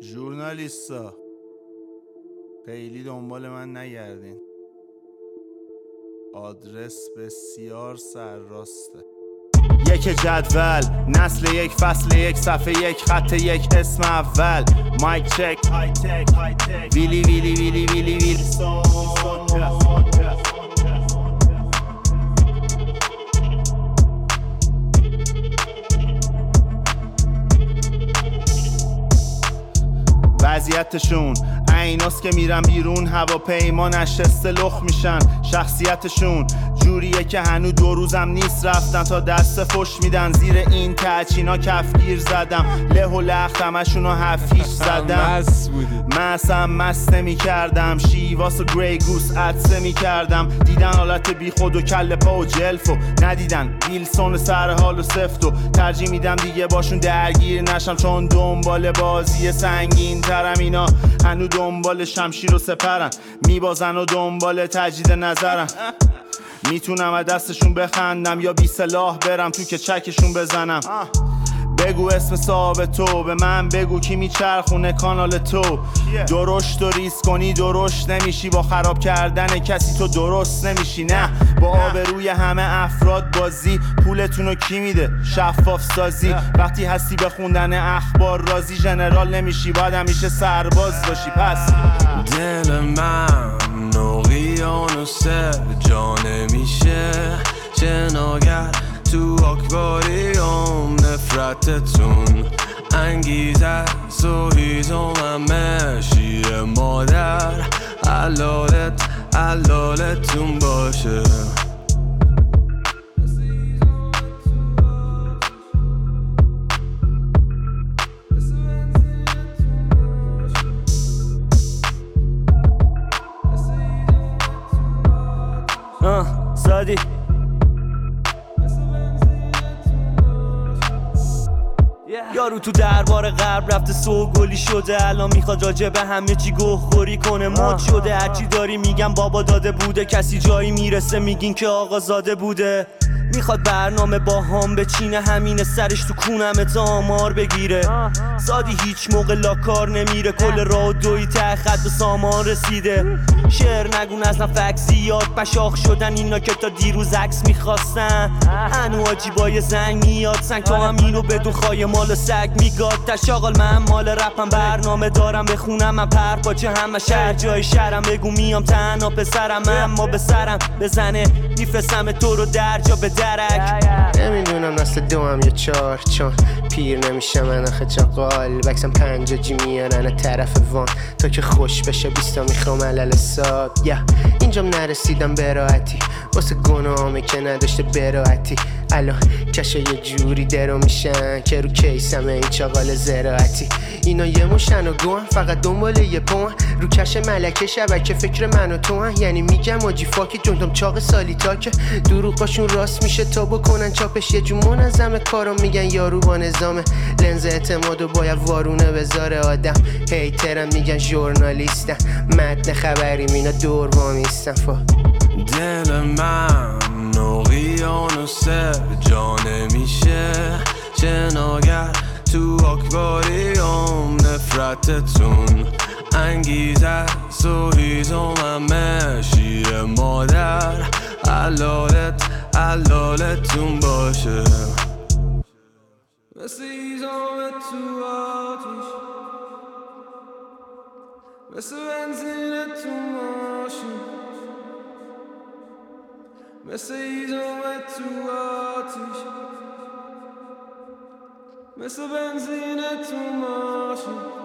ژورنالیستا خیلی دنبال من نگردین، آدرس بسیار سرراسته. یک جدول، نسل یک، فصل یک، صفحه یک، خط یک، اسم اول، مایک چک، ویلی ویلی ویلی ویلی ویلی وضعیتشون ایناست که میرن بیرون هواپیما نشسته لخ میشن. شخصیتشون جوریه که هنو 2 روزم نیست رفتن تا دست فش میدن. زیر این تچینا کفگیر زدم، له و لخت همشونو 7-8 زدم. مسم مست نمی کردم، شیواس و گری گوس عدسه می کردم. دیدن حالت بی خود و کل پا و جلفو، ندیدن ویلسون سر حال و سفتو. ترجیح میدم دیگه باشون درگیر نشم، چون دنبال بازی سنگین ترم. اینا هنو دنبال شمشیر و سپرن، میبازن و دنبال تجدید نظرن. میتونم از دستشون بخندم یا بی سلاح برم تو که چکشون بزنم. بگو اسم صاحب تو، به من بگو کی میچرخونه کانال تو. درشت و ریس کنی درشت نمیشی، با خراب کردن کسی تو درست نمیشی. نه با آبروی همه افراد بازی، پولتونو کی میده؟ شفاف سازی. وقتی هستی به خوندن اخبار راضی، ژنرال نمیشی باید همیشه سرباز باشی. پس دل من اقیانوس جا نمیشه شناگر تو آکواریوم. نفرتتون انگیزه است و هیزممه شیر مادر. حلالتون باشه. زادی یارو تو دربار غرب رفته سوگلی شده، الان میخواد راجع به همه چی گوخوری کنه. مد شده هرچی داری میگم بابا داده بوده، کسی جایی میرسه میگین که آقا زاده بوده. میخواد برنامه با هم بچینه، همینه سرش تو کونم تا آمار بگیره. زادی هیچ موقع لاکار نمیره، کل راه و دوی ته خط به سامان رسیده. شعر نگون ازم فکسیات بشاخ شدن اینا که تا دیروز عکس میخواستن. هنو عجیبای زنگ میاد سنگ، تو هم اینو بدون خواهی مال سگ میگاد. تشاغل من مال رپم، برنامه دارم بخونم من پر پاچه همه شهر جای شهرم. بگو میام تنها پسرم، اما به سرم بزنه میفرستم تو رو در جا به درک. نمیدونم نسل 2 یا 4، چون پیر نمیشم من آخه جاقال. بکسم 5 جی میارن طرف وان تا که خوش بشه 20 میخوام علل ساد. اینجام نرسیدم به راحتی، واسه گناهامه که نداشته براحتی. الان کشه یه جوری درو میشن که رو کیسمه این چاقال زراعتی. اینا یه مشن و گوهن فقط دنبال یه پوهن، رو کش ملکه شبکه فکر من و تو هن. یعنی میگم آجی فاکی جونتم چاق سالی تا که دروغاشون راست میشه تا بکنن چاپش. یه جو منظم کارو میگن یارو با نظامه، لنز اعتمادو باید وارونه بذاره آدم. هیترم میگن ژورنالیستن، متن خبریم اینا دور وامیستن. دل من اقیانوس جا نمیشه شناگر تو آکواریوم. نفرتتون انگیزه است و هیزممه شیر مادر. حلالتون باشه. مثل هیزمت تو آتیش، مثل بنزین تو ماشین. مثل هیزمت تو آتیش، مثل بنزین تو ماشین.